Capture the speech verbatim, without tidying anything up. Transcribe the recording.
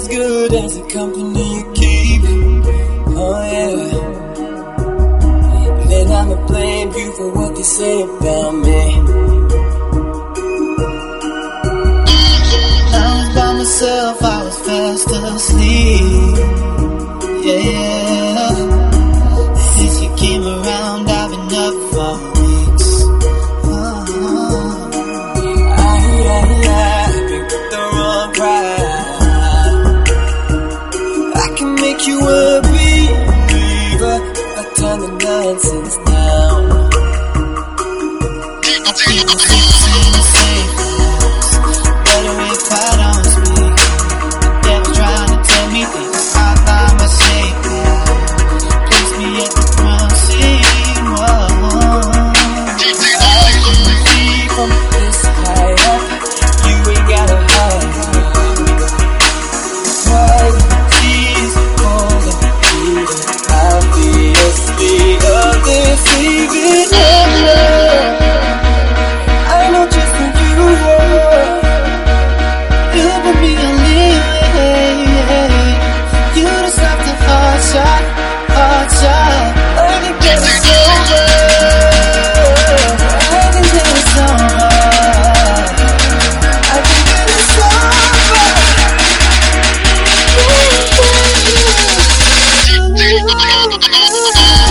as good as the company you keep. Oh yeah. Then I'ma blame you for what they say about me. I was by myself, I was fast asleep. Yeah. Since you came around, I've been up for weeks. Oh. I, I, I picked up the wrong pride. I can make you a believer. I turn the nonsense down. I keep the sixteen safe house. Better if I don't speak. The devil's trying to tell me things I thought my shape. Place me at the front seat. Whoa. I can see from this high up. You ain't gotta hide. Why you tease for the beauty? Obviously, others leaving alone. I know just who you are. You put me on leeway. You deserve the hard shot, hard shot. I can get it over. I can get it over. I can get it over.